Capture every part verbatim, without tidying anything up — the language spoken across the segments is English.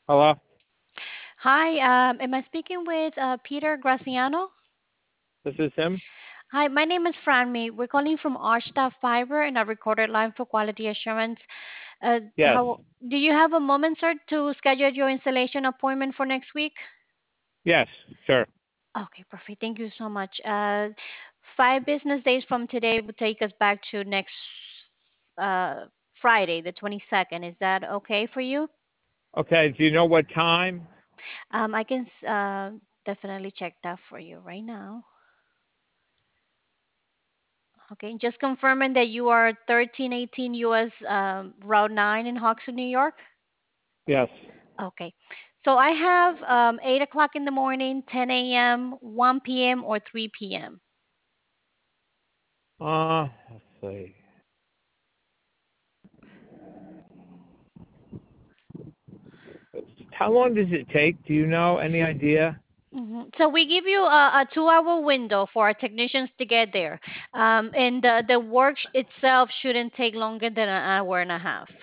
Hello, Hi, um, am I speaking with uh, Peter Graciano? this is him. Hi, my name is Franmi. We're calling from Archstaff Fiber and a recorded line for quality assurance. Uh, Yes, how do you have a moment, sir, to schedule your installation appointment for next week? yes, sure. Okay, perfect. Thank you so much. Uh, five business days from today will take us back to next uh, Friday, the twenty-second. Is that okay for you? Okay, do you know what time? Um, I can s- uh, definitely check that for you right now. Okay, just confirming that you are thirteen eighteen U S um, Route nine in Hoxton, New York. Yes. Okay, so I have um, eight o'clock in the morning, ten a m, one p m, or three p m. Uh, let's see. How long does it take? Do you know? Any idea? hmm So we give you a, a two-hour window for our technicians to get there, um, and the the work sh- itself shouldn't take longer than an hour and a half.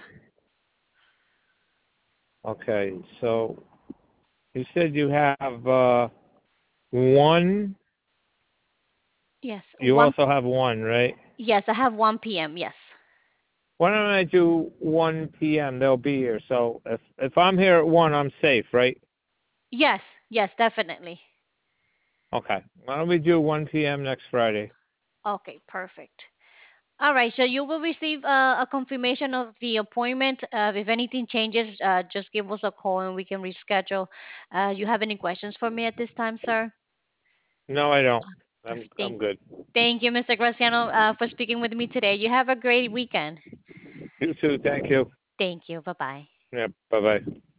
Okay, so you said you have uh one. Yes, You one. also have one, right? Yes, I have one p m. Yes, Why don't I do one p m? They'll be here. So if if I'm here at one, I'm safe, right? yes, yes, definitely. Okay. Why don't we do one p m next Friday? Okay, perfect. All right, so you will receive uh, a confirmation of the appointment. Uh, if anything changes, uh, just give us a call and we can reschedule. Uh, you have any questions for me at this time, sir? No, I don't. I'm Perfect. I'm Thank, good. thank you, mister Graciano, uh, for speaking with me today. You have a great weekend. You too. Thank you. Thank you. Bye bye. Yeah. Bye bye.